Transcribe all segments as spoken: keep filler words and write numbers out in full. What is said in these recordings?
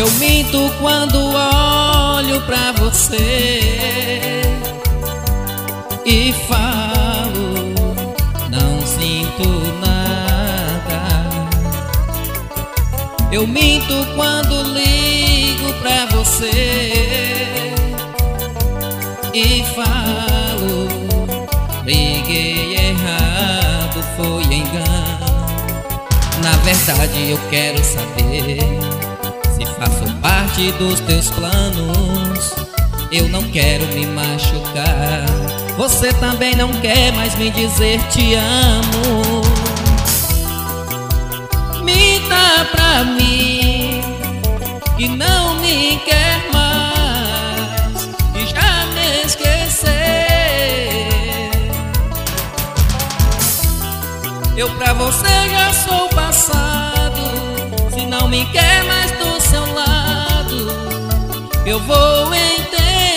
Eu minto quando olho pra você e falo, não sinto nada. Eu minto quando ligo pra você e falo, liguei errado, foi engano. Na verdade eu quero saber se faço parte dos teus planos. Eu não quero me machucar, você também não quer mais me dizer te amo. Minta pra mim que não me quer mais, que já me esqueceu. Eu pra você já sou passado, se não me quer mais do seu lado, eu vou entender.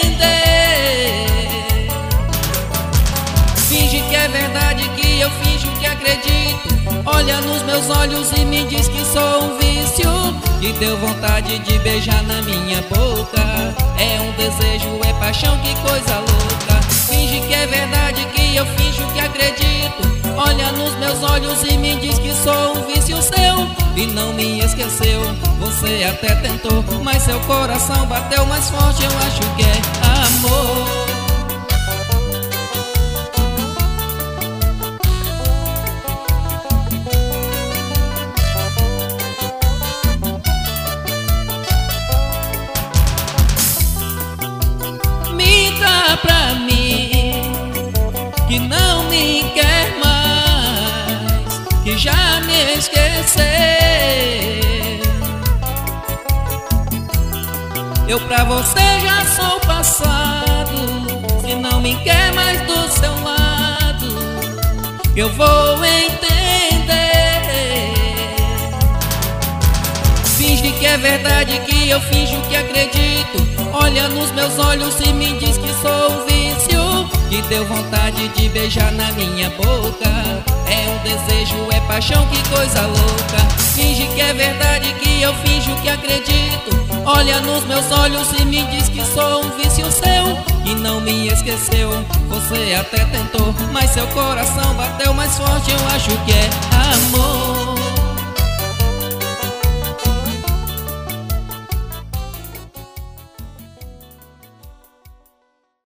Finge que é verdade que eu finjo que acredito. Olha nos meus olhos e me diz que sou um vício, que deu vontade de beijar na minha boca. É um desejo, é paixão, que coisa louca. Finge que é verdade que eu finjo que acredito. Olha nos meus olhos e me diz que sou um vício seu e não me esqueceu. Você até tentou, mas seu coração bateu mais forte. Eu acho que é amor. Minta pra mim que não me quer mais, que já me esqueceu. Eu pra você já sou passado, se não me quer mais do seu lado, eu vou entender. Finge que é verdade que eu finjo que acredito. Olha nos meus olhos e me diz que sou um vício, que deu vontade de beijar na minha boca. É um desejo, é paixão, que coisa louca. Finge que é verdade que eu finjo que acredito. Olha nos meus olhos e me diz que sou um vício seu e não me esqueceu. Você até tentou, mas seu coração bateu mais forte. Eu acho que é amor.